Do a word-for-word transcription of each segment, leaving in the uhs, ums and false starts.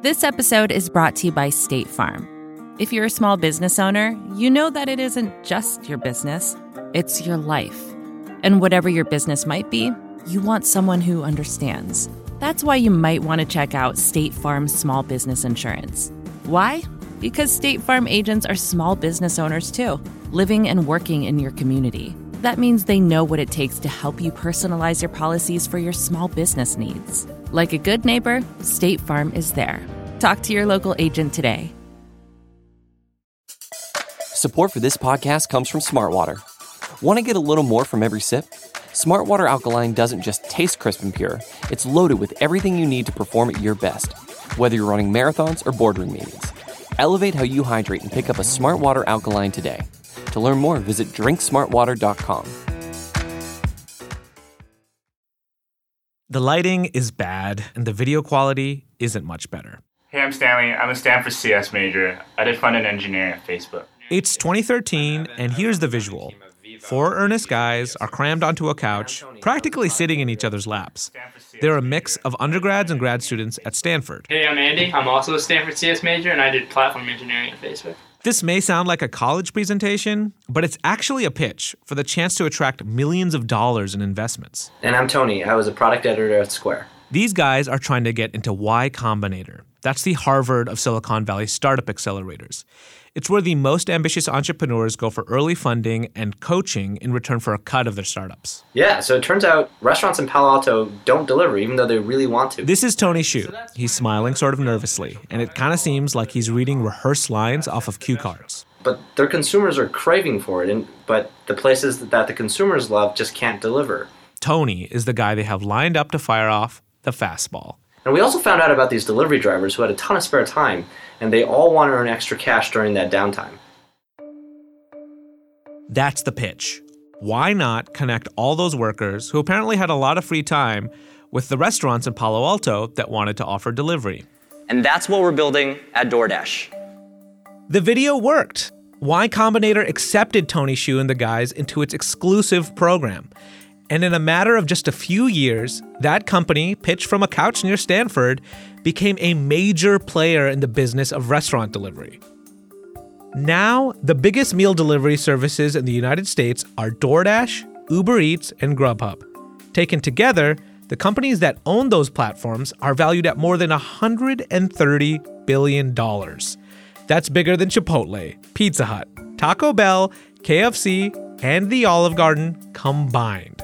This episode is brought to you by State Farm. If you're a small business owner, you know that it isn't just your business, it's your life. And whatever your business might be, you want someone who understands. That's why you might want to check out State Farm Small Business Insurance. Why? Because State Farm agents are small business owners too, living and working in your community. That means they know what it takes to help you personalize your policies for your small business needs. Like a good neighbor, State Farm is there. Talk to your local agent today. Support for this podcast comes from Smartwater. Want to get a little more from every sip? Smartwater Alkaline doesn't just taste crisp and pure. It's loaded with everything you need to perform at your best, whether you're running marathons or boardroom meetings. Elevate how you hydrate and pick up a Smartwater Alkaline today. To learn more, visit drink smartwater dot com. The lighting is bad, and the video quality isn't much better. Hey, I'm Stanley. I'm a Stanford C S major. I did front-end engineering at Facebook. It's twenty thirteen, and here's the visual. Four earnest guys are crammed onto a couch, practically sitting in each other's laps. They're a mix of undergrads and grad students at Stanford. Hey, I'm Andy. I'm also a Stanford C S major, and I did platform engineering at Facebook. This may sound like a college presentation, but it's actually a pitch for the chance to attract millions of dollars in investments. And I'm Tony. I was a product editor at Square. These guys are trying to get into Y Combinator. That's the Harvard of Silicon Valley startup accelerators. It's where the most ambitious entrepreneurs go for early funding and coaching in return for a cut of their startups. Yeah, so it turns out restaurants in Palo Alto don't deliver, even though they really want to. This is Tony Xu. He's smiling sort of nervously, and it kind of seems like he's reading rehearsed lines off of cue cards. But their consumers are craving for it, and but the places that the consumers love just can't deliver. Tony is the guy they have lined up to fire off the fastball. And we also found out about these delivery drivers who had a ton of spare time, and they all want to earn extra cash during that downtime. That's the pitch. Why not connect all those workers who apparently had a lot of free time with the restaurants in Palo Alto that wanted to offer delivery? And that's what we're building at DoorDash. The video worked. Y Combinator accepted Tony Xu and the guys into its exclusive program. And in a matter of just a few years, that company, pitched from a couch near Stanford, became a major player in the business of restaurant delivery. Now, the biggest meal delivery services in the United States are DoorDash, Uber Eats, and Grubhub. Taken together, the companies that own those platforms are valued at more than one hundred thirty billion dollars. That's bigger than Chipotle, Pizza Hut, Taco Bell, K F C, and the Olive Garden combined.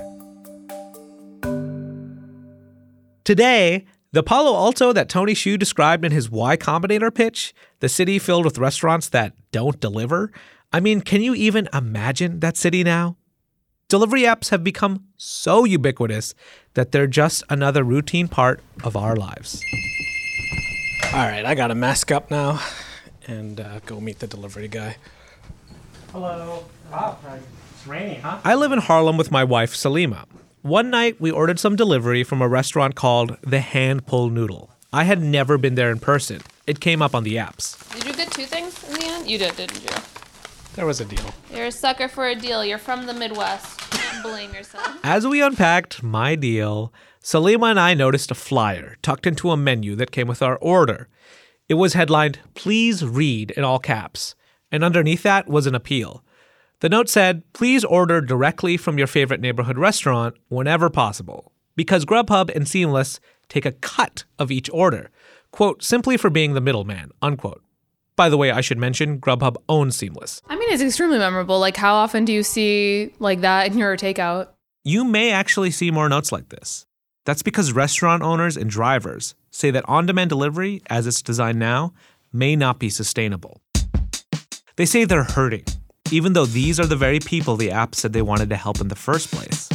Today, the Palo Alto that Tony Xu described in his Y Combinator pitch, the city filled with restaurants that don't deliver, I mean, can you even imagine that city now? Delivery apps have become so ubiquitous that they're just another routine part of our lives. All right, I gotta mask up now and uh, go meet the delivery guy. Hello. Oh, it's raining, huh? I live in Harlem with my wife, Salima. One night, we ordered some delivery from a restaurant called The Hand Pull Noodle. I had never been there in person. It came up on the apps. Did you get two things in the end? You did, didn't you? There was a deal. You're a sucker for a deal. You're from the Midwest. Can't blame yourself. As we unpacked my deal, Salima and I noticed a flyer tucked into a menu that came with our order. It was headlined, "Please read," in all caps. And underneath that was an appeal. The note said, please order directly from your favorite neighborhood restaurant whenever possible, because Grubhub and Seamless take a cut of each order, quote, simply for being the middleman, unquote. By the way, I should mention, Grubhub owns Seamless. I mean, it's extremely memorable. Like, how often do you see like that in your takeout? You may actually see more notes like this. That's because restaurant owners and drivers say that on-demand delivery, as it's designed now, may not be sustainable. They say they're hurting, even though these are the very people the app said they wanted to help in the first place.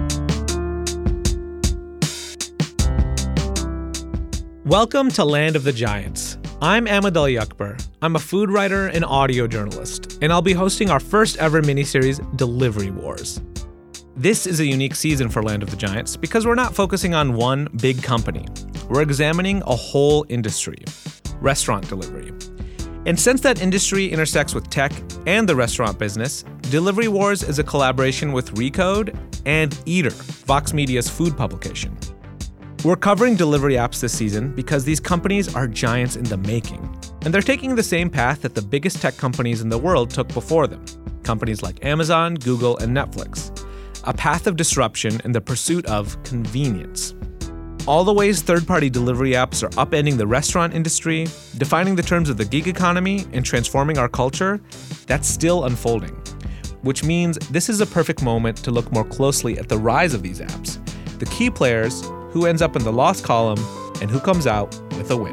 Welcome to Land of the Giants. I'm Ahmed Al-Yakber. I'm a food writer and audio journalist, and I'll be hosting our first ever miniseries, Delivery Wars. This is a unique season for Land of the Giants because we're not focusing on one big company. We're examining a whole industry, restaurant delivery. And since that industry intersects with tech and the restaurant business, Delivery Wars is a collaboration with Recode and Eater, Vox Media's food publication. We're covering delivery apps this season because these companies are giants in the making. And they're taking the same path that the biggest tech companies in the world took before them. Companies like Amazon, Google, and Netflix. A path of disruption in the pursuit of convenience. All the ways third-party delivery apps are upending the restaurant industry, defining the terms of the gig economy, and transforming our culture, that's still unfolding. Which means this is a perfect moment to look more closely at the rise of these apps, the key players, who ends up in the loss column, and who comes out with a win.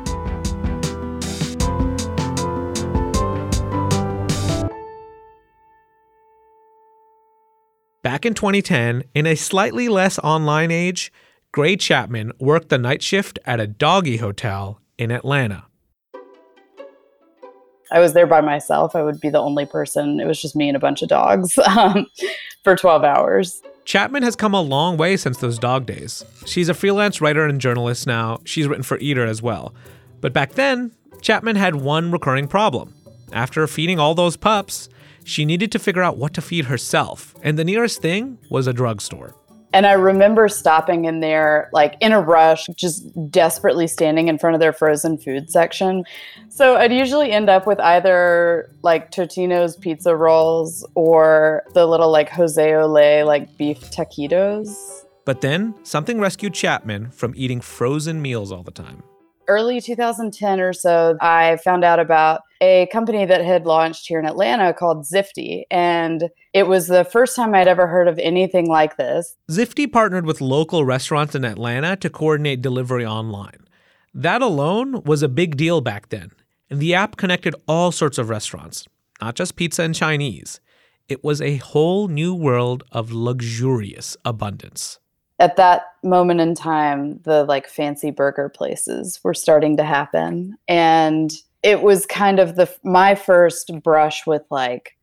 Back in twenty ten, in a slightly less online age, Gray Chapman worked the night shift at a doggy hotel in Atlanta. I was there by myself. I would be the only person. It was just me and a bunch of dogs um, for twelve hours. Chapman has come a long way since those dog days. She's a freelance writer and journalist now. She's written for Eater as well. But back then, Chapman had one recurring problem. After feeding all those pups, she needed to figure out what to feed herself. And the nearest thing was a drugstore. And I remember stopping in there, like in a rush, just desperately standing in front of their frozen food section. So I'd usually end up with either like Totino's pizza rolls or the little like Jose Ole like beef taquitos. But then something rescued Chapman from eating frozen meals all the time. Early two thousand ten or so, I found out about a company that had launched here in Atlanta called Zifty. And it was the first time I'd ever heard of anything like this. Zifty partnered with local restaurants in Atlanta to coordinate delivery online. That alone was a big deal back then. And the app connected all sorts of restaurants, not just pizza and Chinese. It was a whole new world of luxurious abundance. At that moment in time, the like fancy burger places were starting to happen. And it was kind of the my first brush with like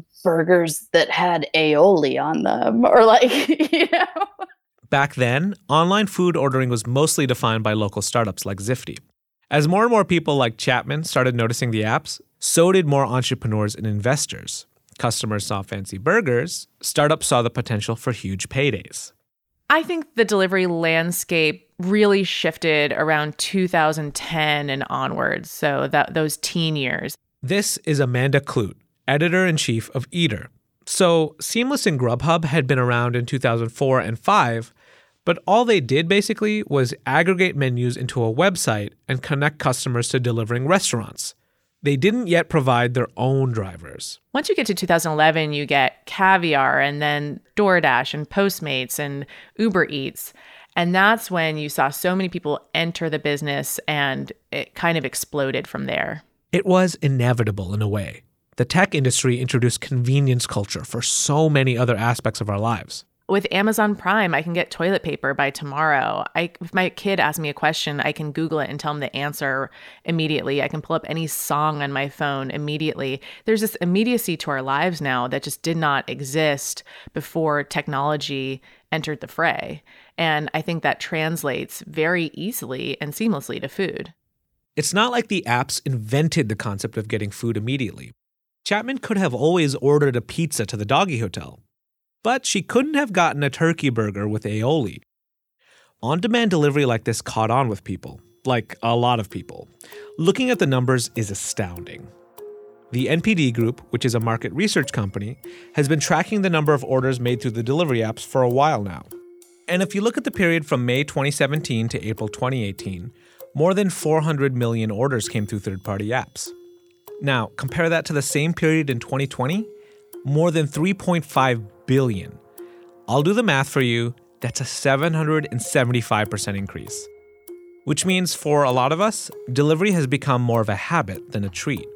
burgers that had aioli on them or like, you know. Back then, online food ordering was mostly defined by local startups like Zifty. As more and more people like Chapman started noticing the apps, so did more entrepreneurs and investors. Customers saw fancy burgers, startups saw the potential for huge paydays. I think the delivery landscape really shifted around two thousand ten and onwards, so that those teen years. This is Amanda Kludt, editor-in-chief of Eater. So Seamless and Grubhub had been around in two thousand four and five, but all they did basically was aggregate menus into a website and connect customers to delivering restaurants. They didn't yet provide their own drivers. Once you get to two thousand eleven, you get Caviar and then DoorDash and Postmates and Uber Eats. And that's when you saw so many people enter the business and it kind of exploded from there. It was inevitable in a way. The tech industry introduced convenience culture for so many other aspects of our lives. With Amazon Prime, I can get toilet paper by tomorrow. I, if my kid asks me a question, I can Google it and tell him the answer immediately. I can pull up any song on my phone immediately. There's this immediacy to our lives now that just did not exist before technology entered the fray. And I think that translates very easily and seamlessly to food. It's not like the apps invented the concept of getting food immediately. Chapman could have always ordered a pizza to the doggy hotel. But she couldn't have gotten a turkey burger with aioli. On-demand delivery like this caught on with people, like a lot of people. Looking at the numbers is astounding. The N P D Group, which is a market research company, has been tracking the number of orders made through the delivery apps for a while now. And if you look at the period from May twenty seventeen to April twenty eighteen, more than four hundred million orders came through third-party apps. Now, compare that to the same period in twenty twenty, more than three point five billion. I'll do the math for you. That's a seven hundred seventy-five percent increase. Which means for a lot of us, delivery has become more of a habit than a treat.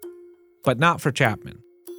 But not for Chapman.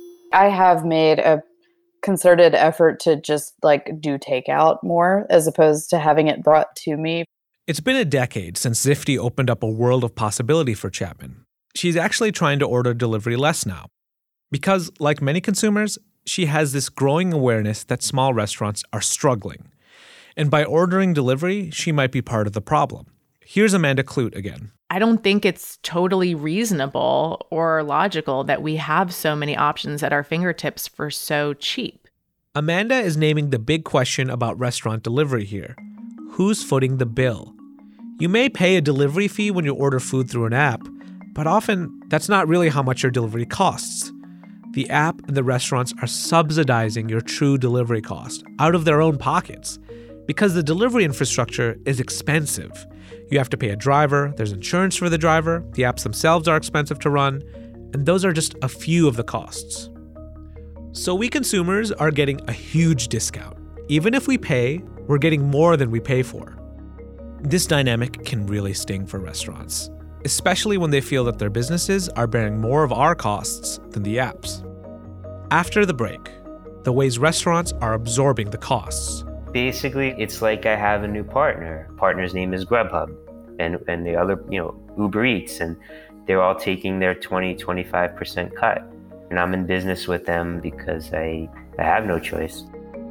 I have made a concerted effort to just like do takeout more as opposed to having it brought to me. It's been a decade since Zifty opened up a world of possibility for Chapman. She's actually trying to order delivery less now. Because, like many consumers, she has this growing awareness that small restaurants are struggling. And by ordering delivery, she might be part of the problem. Here's Amanda Kludt again. I don't think it's totally reasonable or logical that we have so many options at our fingertips for so cheap. Amanda is naming the big question about restaurant delivery here. who's footing the bill. You may pay a delivery fee when you order food through an app, but often that's not really how much your delivery costs. The app and the restaurants are subsidizing your true delivery cost out of their own pockets because the delivery infrastructure is expensive. You have to pay a driver, there's insurance for the driver, the apps themselves are expensive to run, and those are just a few of the costs. So we consumers are getting a huge discount. Even if we pay, we're getting more than we pay for. This dynamic can really sting for restaurants, especially when they feel that their businesses are bearing more of our costs than the apps. After the break, the ways restaurants are absorbing the costs. Basically, it's like I have a new partner. Partner's name is Grubhub, and, and the other, you know, Uber Eats, and they're all taking their twenty, twenty-five percent cut. And I'm in business with them because I, I have no choice.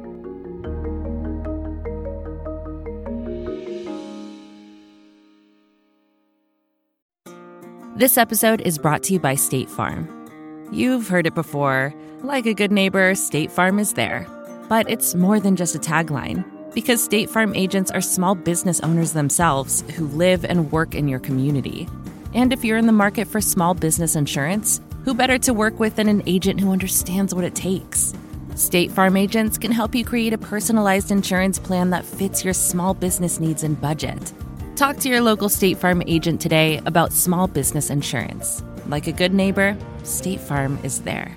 This episode is brought to you by State Farm. You've heard it before. Like a good neighbor, State Farm is there. But it's more than just a tagline, because State Farm agents are small business owners themselves who live and work in your community. And if you're in the market for small business insurance, who better to work with than an agent who understands what it takes? State Farm agents can help you create a personalized insurance plan that fits your small business needs and budget. Talk to your local State Farm agent today about small business insurance. Like a good neighbor, State Farm is there.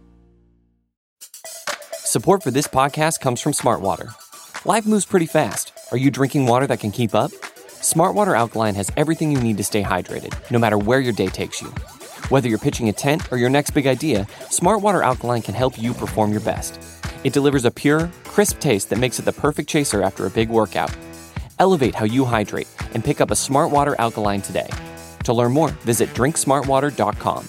Support for this podcast comes from Smart Water. Life moves pretty fast. Are you drinking water that can keep up? Smart Water Alkaline has everything you need to stay hydrated, no matter where your day takes you. Whether you're pitching a tent or your next big idea, Smart Water Alkaline can help you perform your best. It delivers a pure, crisp taste that makes it the perfect chaser after a big workout. Elevate how you hydrate and pick up a Smart Water Alkaline today. To learn more, visit drink smart water dot com.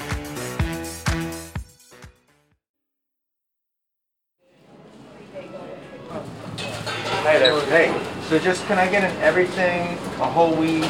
Hey there. Hey. So just can I get an everything, a whole wheat,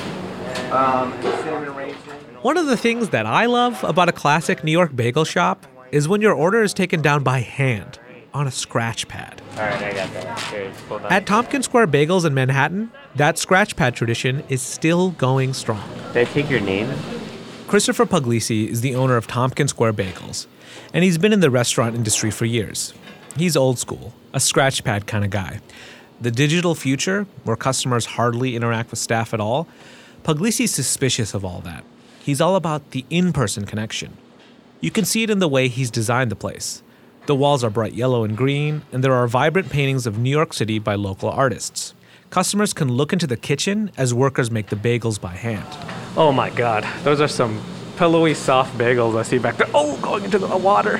um, and cinnamon raisin? One of the things that I love about a classic New York bagel shop is when your order is taken down by hand on a scratch pad. All right, I got that. Here, hold on. At Tompkins Square Bagels in Manhattan, that scratch pad tradition is still going strong. Did I take your name? Christopher Puglisi is the owner of Tompkins Square Bagels, and he's been in the restaurant industry for years. He's old school, a scratch pad kind of guy. The digital future, where customers hardly interact with staff at all, Puglisi's suspicious of all that. He's all about the in-person connection. You can see it in the way he's designed the place. The walls are bright yellow and green, and there are vibrant paintings of New York City by local artists. Customers can look into the kitchen as workers make the bagels by hand. Oh my God, those are some pillowy, soft bagels I see back there. Oh, going into the water.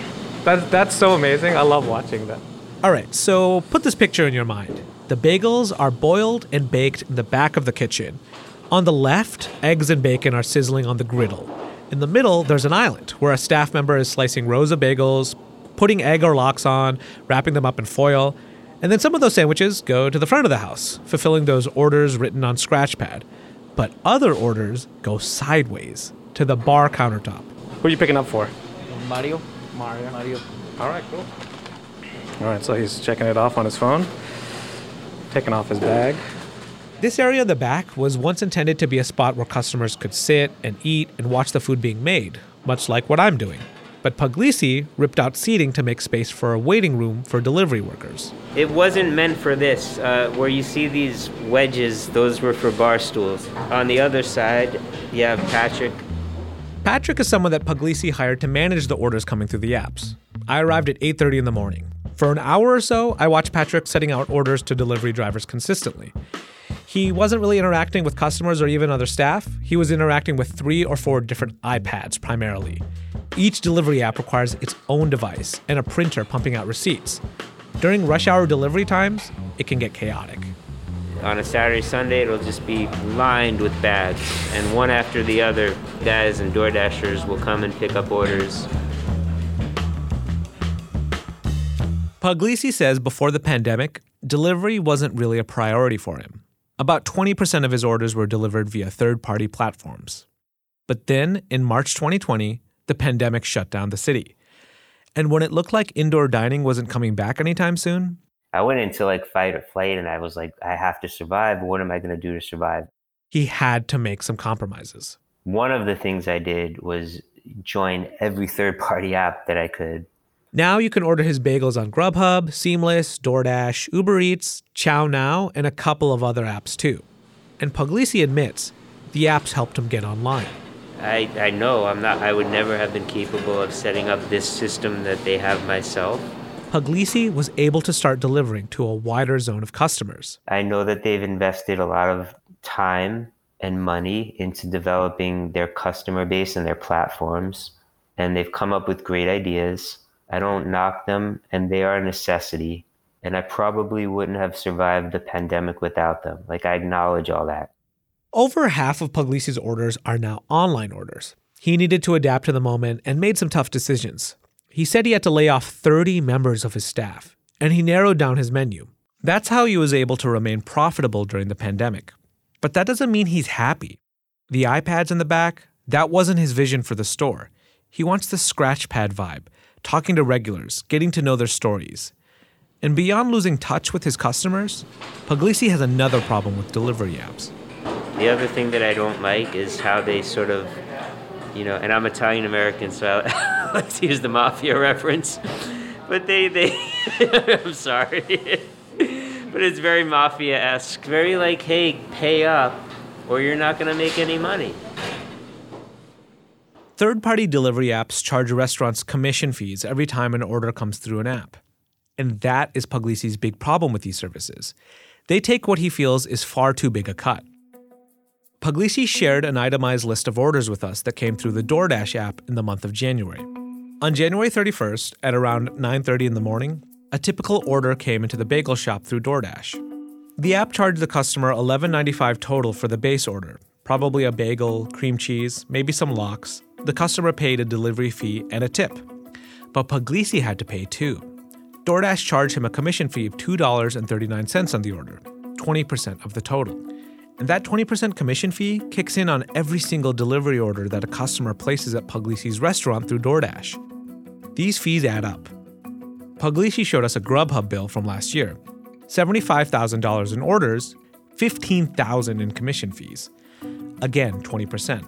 That, that's so amazing. I love watching that. All right, so put this picture in your mind. The bagels are boiled and baked in the back of the kitchen. On the left, eggs and bacon are sizzling on the griddle. In the middle, there's an island where a staff member is slicing rows of bagels, putting egg or lox on, wrapping them up in foil, and then some of those sandwiches go to the front of the house, fulfilling those orders written on Scratchpad. But other orders go sideways to the bar countertop. Who are you picking up for? Mario. Mario. Mario. All right, cool. All right, so he's checking it off on his phone, taking off his bag. This area in the back was once intended to be a spot where customers could sit and eat and watch the food being made, much like what I'm doing. But Puglisi ripped out seating to make space for a waiting room for delivery workers. It wasn't meant for this. Uh, where you see these wedges, those were for bar stools. On the other side, you have Patrick. Patrick is someone that Puglisi hired to manage the orders coming through the apps. I arrived at eight thirty in the morning. For an hour or so, I watched Patrick setting out orders to delivery drivers consistently. He wasn't really interacting with customers or even other staff. He was interacting with three or four different iPads primarily. Each delivery app requires its own device and a printer pumping out receipts. During rush hour delivery times, it can get chaotic. On a Saturday, Sunday, it'll just be lined with bags, and one after the other, guys and DoorDashers will come and pick up orders. Puglisi says before the pandemic, delivery wasn't really a priority for him. About twenty percent of his orders were delivered via third-party platforms. But then, in March twenty twenty, the pandemic shut down the city. And when it looked like indoor dining wasn't coming back anytime soon, I went into like fight or flight, and I was like, I have to survive. What am I going to do to survive? He had to make some compromises. One of the things I did was join every third-party app that I could. Now you can order his bagels on Grubhub, Seamless, DoorDash, Uber Eats, Chow Now, and a couple of other apps too. And Puglisi admits the apps helped him get online. I, I know I'm not. I would never have been capable of setting up this system that they have myself. Puglisi was able to start delivering to a wider zone of customers. I know that they've invested a lot of time and money into developing their customer base and their platforms, and they've come up with great ideas. I don't knock them, and they are a necessity, and I probably wouldn't have survived the pandemic without them. Like, I acknowledge all that. Over half of Puglisi's orders are now online orders. He needed to adapt to the moment and made some tough decisions. He said he had to lay off thirty members of his staff, and he narrowed down his menu. That's how he was able to remain profitable during the pandemic. But that doesn't mean he's happy. The iPads in the back, that wasn't his vision for the store. He wants the scratch pad vibe, talking to regulars, getting to know their stories. And beyond losing touch with his customers, Puglisi has another problem with delivery apps. The other thing that I don't like is how they sort of, you know, and I'm Italian-American, so I like to use the mafia reference, but they, they I'm sorry, but it's very mafia-esque, very like, hey, pay up or you're not going to make any money. Third-party delivery apps charge restaurants commission fees every time an order comes through an app. And that is Puglisi's big problem with these services. They take what he feels is far too big a cut. Puglisi shared an itemized list of orders with us that came through the DoorDash app in the month of January. On January thirty-first, at around nine thirty in the morning, a typical order came into the bagel shop through DoorDash. The app charged the customer eleven ninety-five total for the base order, probably a bagel, cream cheese, maybe some lox. The customer paid a delivery fee and a tip. But Puglisi had to pay too. DoorDash charged him a commission fee of two dollars and thirty-nine cents on the order, twenty percent of the total. And that twenty percent commission fee kicks in on every single delivery order that a customer places at Puglisi's restaurant through DoorDash. These fees add up. Puglisi showed us a Grubhub bill from last year. seventy-five thousand dollars in orders, fifteen thousand dollars in commission fees. Again, twenty percent.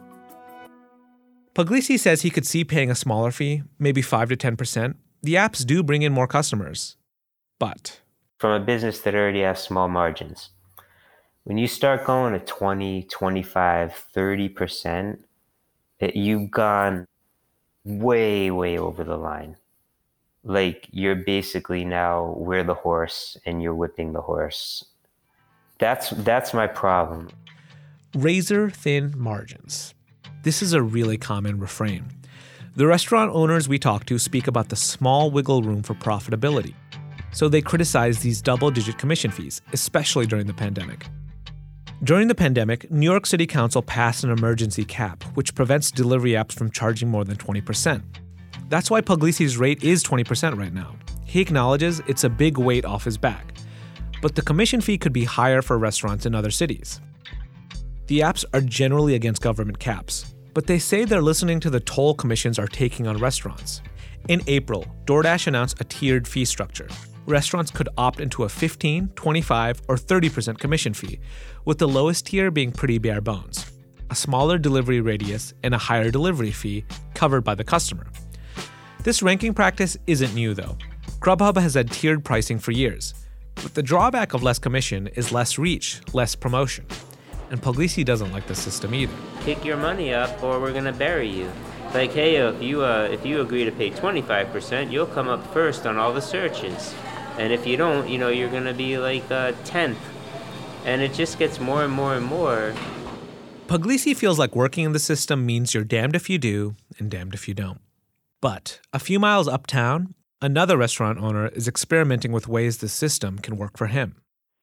Puglisi says he could see paying a smaller fee, maybe five to ten percent. The apps do bring in more customers. But from a business that already has small margins, when you start going to twenty, twenty-five, thirty percent, it, you've gone way, way over the line. Like, you're basically now, we're the horse and you're whipping the horse. That's that's my problem. Razor-thin margins. This is a really common refrain. The restaurant owners we talk to speak about the small wiggle room for profitability. So they criticize these double-digit commission fees, especially during the pandemic. During the pandemic, New York City Council passed an emergency cap, which prevents delivery apps from charging more than twenty percent. That's why Puglisi's rate is twenty percent right now. He acknowledges it's a big weight off his back. But the commission fee could be higher for restaurants in other cities. The apps are generally against government caps, but they say they're listening to the toll commissions are taking on restaurants. In April, DoorDash announced a tiered fee structure. Restaurants could opt into a fifteen, twenty-five, or thirty percent commission fee, with the lowest tier being pretty bare bones. A smaller delivery radius and a higher delivery fee covered by the customer. This ranking practice isn't new though. Grubhub has had tiered pricing for years, but the drawback of less commission is less reach, less promotion. And Puglisi doesn't like the system either. Kick your money up or we're gonna bury you. Like, hey, if you uh, if you agree to pay twenty-five percent, you'll come up first on all the searches. And if you don't, you know, you're gonna be like uh, tenth. And it just gets more and more and more. Puglisi feels like working in the system means you're damned if you do and damned if you don't. But a few miles uptown, another restaurant owner is experimenting with ways the system can work for him.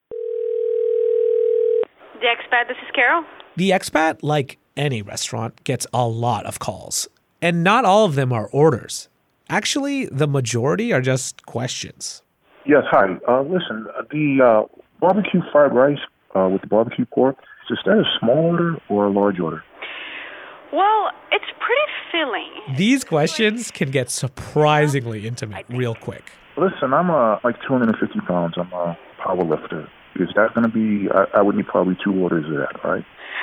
The Expat, this is Carol. The Expat, like any restaurant, gets a lot of calls. And not all of them are orders. Actually, the majority are just questions. Yes, hi. Uh, listen, the uh, barbecue fried rice uh, with the barbecue pork, is that a small order or a large order? Well, it's pretty filling. These questions can get surprisingly intimate real quick. Listen, I'm uh, like two hundred fifty pounds. I'm a power lifter. Is that going to be, I, I would need probably two orders of that, right?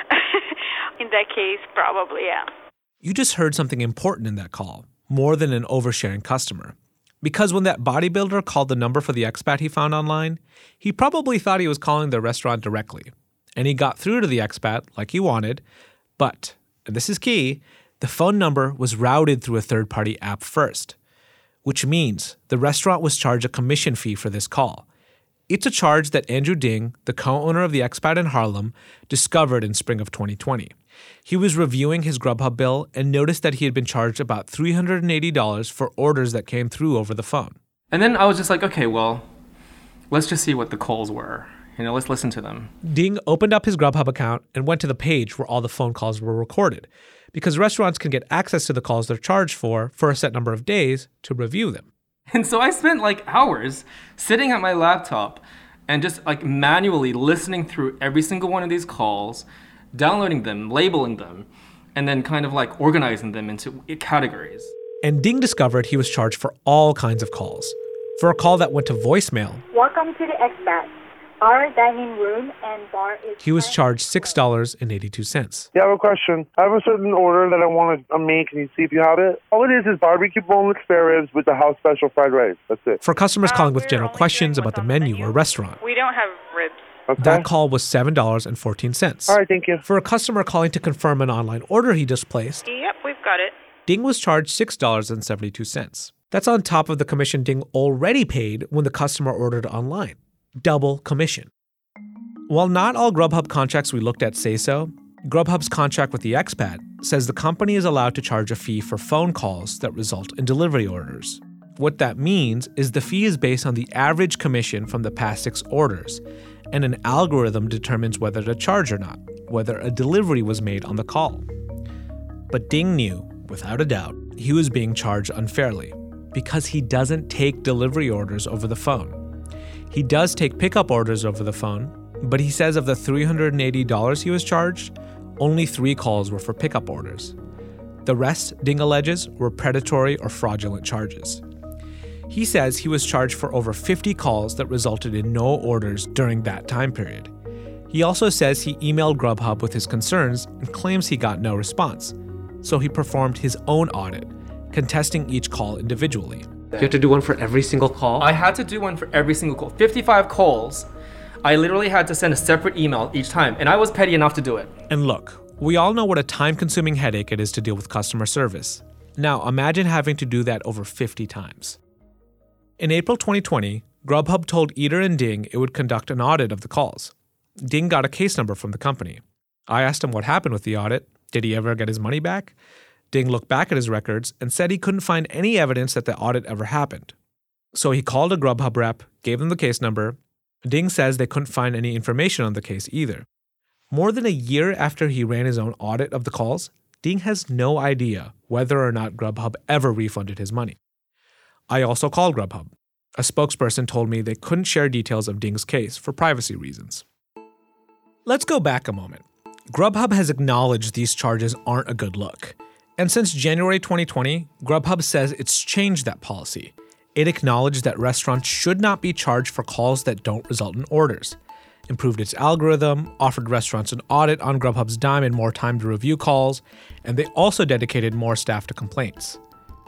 In that case, probably, yeah. You just heard something important in that call, more than an oversharing customer. Because when that bodybuilder called the number for the expat he found online, he probably thought he was calling the restaurant directly. And he got through to the expat like he wanted, but, and this is key, the phone number was routed through a third-party app first, which means the restaurant was charged a commission fee for this call. It's a charge that Andrew Ding, the co-owner of the expat in Harlem, discovered in spring of twenty twenty. He was reviewing his Grubhub bill and noticed that he had been charged about three hundred eighty dollars for orders that came through over the phone. And then I was just like, okay, well, let's just see what the calls were. You know, let's listen to them. Ding opened up his Grubhub account and went to the page where all the phone calls were recorded, because restaurants can get access to the calls they're charged for for a set number of days to review them. And so I spent like hours sitting at my laptop and just like manually listening through every single one of these calls, downloading them, labeling them, and then kind of like organizing them into categories. And Ding discovered he was charged for all kinds of calls. For a call that went to voicemail, welcome to the expat. Our dining room and bar is... he was charged six dollars and eighty-two cents. Yeah, I have a question. I have a certain order that I want to make. Can you see if you have it? All it is is barbecue boneless spare ribs with the house special fried rice. That's it. For customers calling with general questions about the menu or restaurant, We don't have ribs. Okay. that call was seven dollars and fourteen cents. All right, thank you. For a customer calling to confirm an online order he just placed, Yep, we've got it. Ding was charged six dollars and seventy-two cents. That's on top of the commission Ding already paid when the customer ordered online. Double commission. While not all Grubhub contracts we looked at say so, Grubhub's contract with the expat says the company is allowed to charge a fee for phone calls that result in delivery orders. What that means is the fee is based on the average commission from the past six orders, and an algorithm determines whether to charge or not, whether a delivery was made on the call. But Ding knew, without a doubt, he was being charged unfairly because he doesn't take delivery orders over the phone. He does take pickup orders over the phone, but he says of the three hundred eighty dollars he was charged, only three calls were for pickup orders. The rest, Ding alleges, were predatory or fraudulent charges. He says he was charged for over fifty calls that resulted in no orders during that time period. He also says he emailed Grubhub with his concerns and claims he got no response. So he performed his own audit, contesting each call individually. You have to do one for every single call? I had to do one for every single call. fifty-five calls. I literally had to send a separate email each time, and I was petty enough to do it. And look, we all know what a time-consuming headache it is to deal with customer service. Now, imagine having to do that over fifty times. In April twenty twenty, Grubhub told Eater and Ding it would conduct an audit of the calls. Ding got a case number from the company. I asked him what happened with the audit. Did he ever get his money back? Ding looked back at his records and said he couldn't find any evidence that the audit ever happened. So he called a Grubhub rep, gave them the case number. Ding says they couldn't find any information on the case either. More than a year after he ran his own audit of the calls, Ding has no idea whether or not Grubhub ever refunded his money. I also called Grubhub. A spokesperson told me they couldn't share details of Ding's case for privacy reasons. Let's go back a moment. Grubhub has acknowledged these charges aren't a good look. And since January twenty twenty, Grubhub says it's changed that policy. It acknowledged that restaurants should not be charged for calls that don't result in orders, improved its algorithm, offered restaurants an audit on Grubhub's dime and more time to review calls, and they also dedicated more staff to complaints.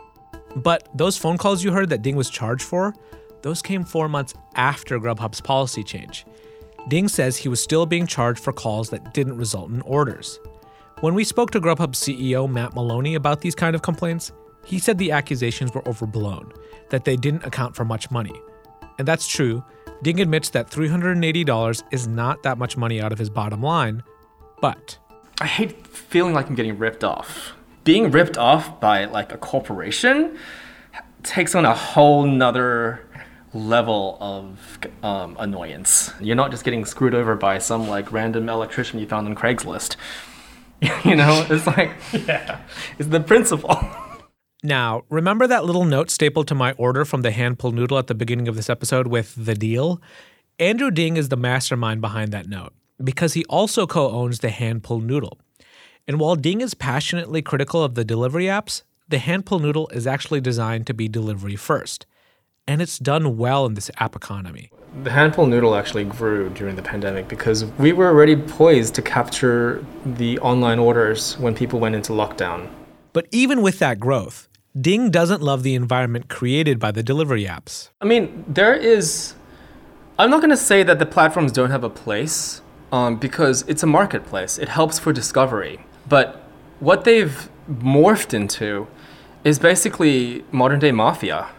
But those phone calls you heard that Ding was charged for, those came four months after Grubhub's policy change. Ding says he was still being charged for calls that didn't result in orders. When we spoke to Grubhub C E O Matt Maloney about these kind of complaints, he said the accusations were overblown, that they didn't account for much money. And that's true. Ding admits that three hundred eighty dollars is not that much money out of his bottom line, but... I hate feeling like I'm getting ripped off. Being ripped off by like a corporation takes on a whole nother level of um, annoyance. You're not just getting screwed over by some like random electrician you found on Craigslist. You know, it's like, yeah, it's the principle. Now, remember that little note stapled to my order from the hand-pulled noodle at the beginning of this episode with the deal? Andrew Ding is the mastermind behind that note because he also co-owns the hand-pulled noodle. And while Ding is passionately critical of the delivery apps, the hand-pulled noodle is actually designed to be delivery first. and it's done well in this app economy. The Handful Noodle actually grew during the pandemic because we were already poised to capture the online orders when people went into lockdown. But even with that growth, Ding doesn't love the environment created by the delivery apps. I mean, there is... I'm not going to say that the platforms don't have a place, um, because it's a marketplace. It helps for discovery. But what they've morphed into is basically modern-day mafia.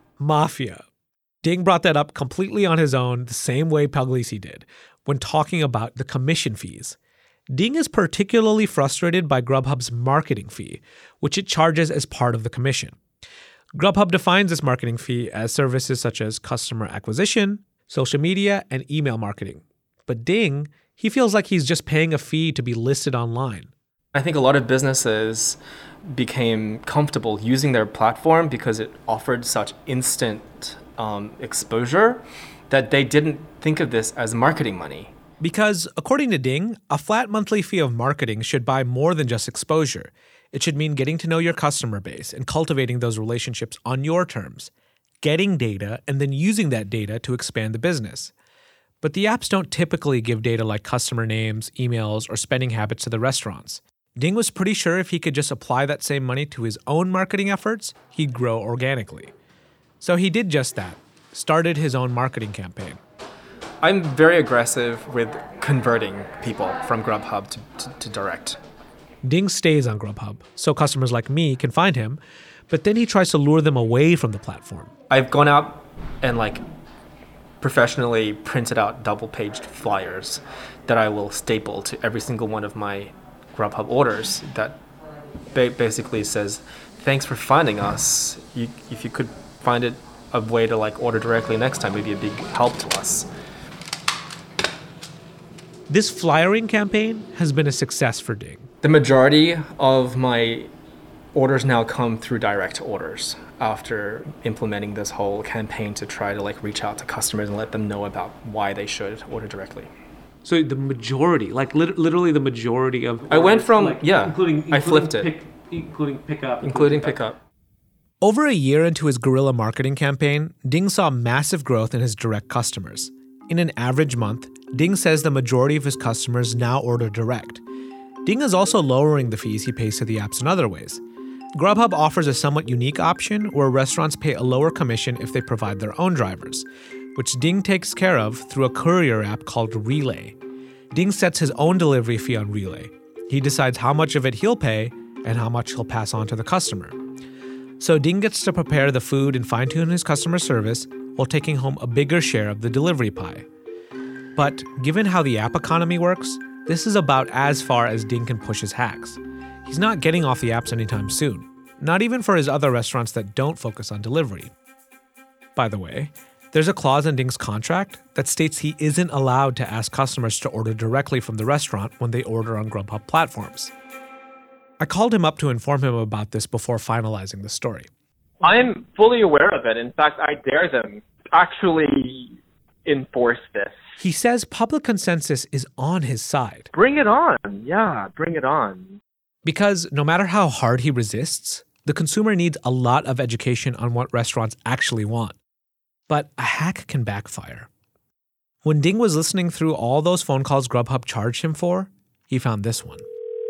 Mafia. Ding brought that up completely on his own, the same way Puglisi did, when talking about the commission fees. Ding is particularly frustrated by Grubhub's marketing fee, which it charges as part of the commission. Grubhub defines this marketing fee as services such as customer acquisition, social media, and email marketing. But Ding, he feels like he's just paying a fee to be listed online. I think a lot of businesses became comfortable using their platform because it offered such instant um, exposure that they didn't think of this as marketing money. Because, according to Ding, a flat monthly fee of marketing should buy more than just exposure. It should mean getting to know your customer base and cultivating those relationships on your terms, getting data, and then using that data to expand the business. But the apps don't typically give data like customer names, emails, or spending habits to the restaurants. Ding was pretty sure if he could just apply that same money to his own marketing efforts, he'd grow organically. So he did just that, started his own marketing campaign. I'm very aggressive with converting people from Grubhub to, to, to direct. Ding stays on Grubhub, so customers like me can find him, but then he tries to lure them away from the platform. I've gone out and like professionally printed out double-paged flyers that I will staple to every single one of my Grubhub orders that ba- basically says, thanks for finding us. You, if you could find it a way to like order directly next time, it would be a big help to us. This flyering campaign has been a success for Ding. The majority of my orders now come through direct orders after implementing this whole campaign to try to like reach out to customers and let them know about why they should order directly. So the majority, like lit- literally the majority of orders, I went from, like, yeah, including, including I flipped pick, it. Including pickup. Including pickup. Over a year into his guerrilla marketing campaign, Ding saw massive growth in his direct customers. In an average month, Ding says the majority of his customers now order direct. Ding is also lowering the fees he pays to the apps in other ways. Grubhub offers a somewhat unique option where restaurants pay a lower commission if they provide their own drivers, which Ding takes care of through a courier app called Relay. Ding sets his own delivery fee on Relay. He decides how much of it he'll pay and how much he'll pass on to the customer. So Ding gets to prepare the food and fine-tune his customer service while taking home a bigger share of the delivery pie. But given how the app economy works, this is about as far as Ding can push his hacks. He's not getting off the apps anytime soon, not even for his other restaurants that don't focus on delivery. By the way, there's a clause in Ding's contract that states he isn't allowed to ask customers to order directly from the restaurant when they order on Grubhub platforms. I called him up to inform him about this before finalizing the story. I'm fully aware of it. In fact, I dare them actually enforce this. He says public consensus is on his side. Bring it on. Yeah, bring it on. Because no matter how hard he resists, the consumer needs a lot of education on what restaurants actually want. But a hack can backfire. When Ding was listening through all those phone calls Grubhub charged him for, he found this one.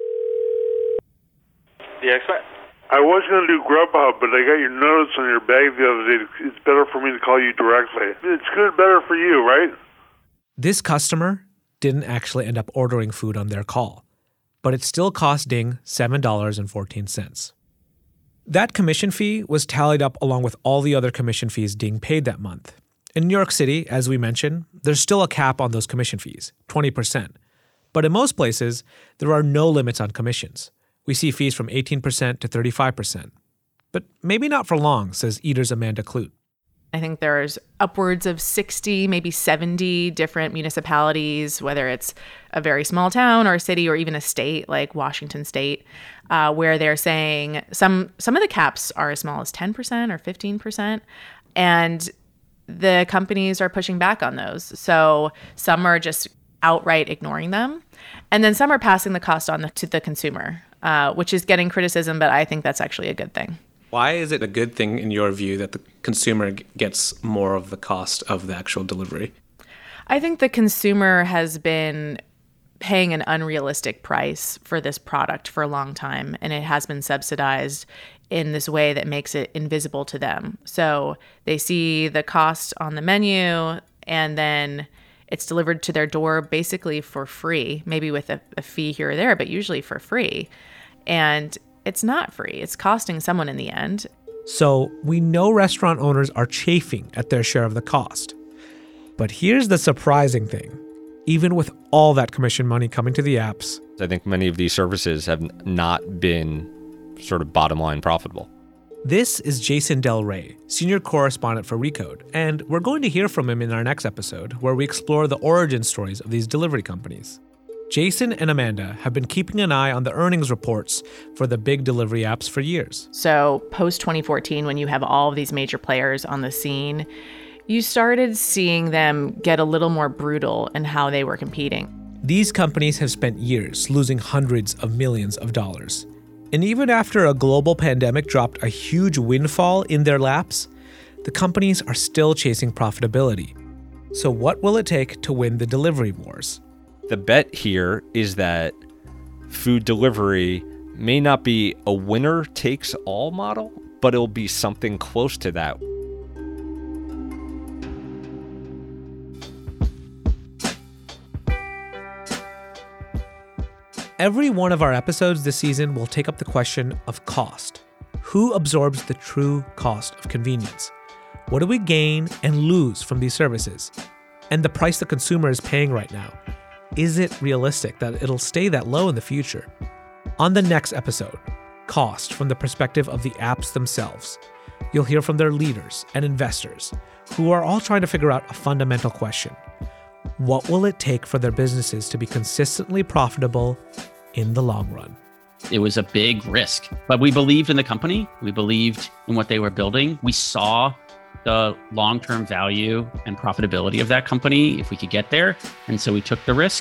The expert. I was going to do Grubhub, but I got your notes on your bag the other day. It's better for me to call you directly. It's good, better for you, right? This customer didn't actually end up ordering food on their call, but it still cost Ding seven dollars and fourteen cents. That commission fee was tallied up along with all the other commission fees Ding paid that month. In New York City, as we mentioned, there's still a cap on those commission fees, twenty percent. But in most places, there are no limits on commissions. We see fees from eighteen percent to thirty-five percent. But maybe not for long, says Eater's Amanda Clute. I think there's upwards of sixty, maybe seventy different municipalities, whether it's a very small town or a city or even a state like Washington State, uh, where they're saying some some of the caps are as small as ten percent or fifteen percent. And the companies are pushing back on those. So some are just outright ignoring them. And then some are passing the cost on the, to the consumer, uh, which is getting criticism, but I think that's actually a good thing. Why is it a good thing, in your view, that the consumer gets more of the cost of the actual delivery? I think the consumer has been paying an unrealistic price for this product for a long time, and it has been subsidized in this way that makes it invisible to them. So they see the cost on the menu, and then it's delivered to their door basically for free, maybe with a, a fee here or there, but usually for free. And it's not free. It's costing someone in the end. So we know restaurant owners are chafing at their share of the cost. But here's the surprising thing. Even with all that commission money coming to the apps, I think many of these services have not been sort of bottom line profitable. This is Jason Del Rey, senior correspondent for Recode, and we're going to hear from him in our next episode where we explore the origin stories of these delivery companies. Jason and Amanda have been keeping an eye on the earnings reports for the big delivery apps for years. So post twenty fourteen, when you have all of these major players on the scene, you started seeing them get a little more brutal in how they were competing. These companies have spent years losing hundreds of millions of dollars. And even after a global pandemic dropped a huge windfall in their laps, the companies are still chasing profitability. So what will it take to win the delivery wars? The bet here is that food delivery may not be a winner-takes-all model, but it'll be something close to that. Every one of our episodes this season will take up the question of cost. Who absorbs the true cost of convenience? What do we gain and lose from these services? And the price the consumer is paying right now. Is it realistic that it'll stay that low in the future? On the next episode, cost from the perspective of the apps themselves. You'll hear from their leaders and investors who are all trying to figure out a fundamental question. What will it take for their businesses to be consistently profitable in the long run? It was a big risk, but we believed in the company. We believed in what they were building. We saw the long-term value and profitability of that company if we could get there. And so we took the risk.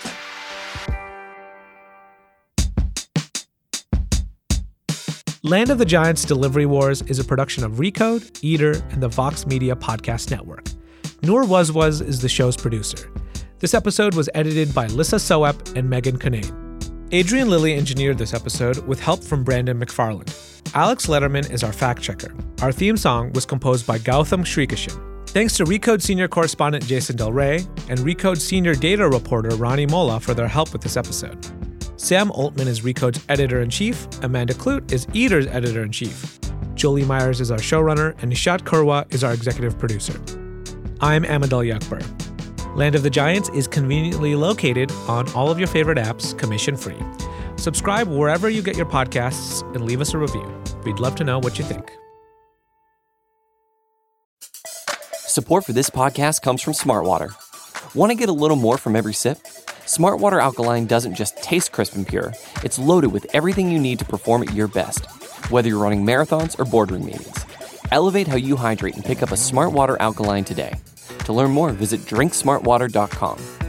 Land of the Giants Delivery Wars is a production of Recode, Eater, and the Vox Media Podcast Network. Noor Wazwaz is the show's producer. This episode was edited by Lissa Soep and Megan Kinane. Adrian Lilly engineered this episode with help from Brandon McFarland. Alex Letterman is our fact-checker. Our theme song was composed by Gautam Shrikishan. Thanks to Recode senior correspondent Jason Del Rey and Recode senior data reporter Ronnie Mola for their help with this episode. Sam Altman is Recode's editor-in-chief, Amanda Clute is Eater's editor-in-chief. Jolie Myers is our showrunner, and Nishat Kurwa is our executive producer. I'm Amadal Yakbar. Land of the Giants is conveniently located on all of your favorite apps, commission-free. Subscribe wherever you get your podcasts and leave us a review. We'd love to know what you think. Support for this podcast comes from Smartwater. Want to get a little more from every sip? Smartwater Alkaline doesn't just taste crisp and pure. It's loaded with everything you need to perform at your best, whether you're running marathons or boardroom meetings. Elevate how you hydrate and pick up a Smartwater Alkaline today. To learn more, visit drink smart water dot com.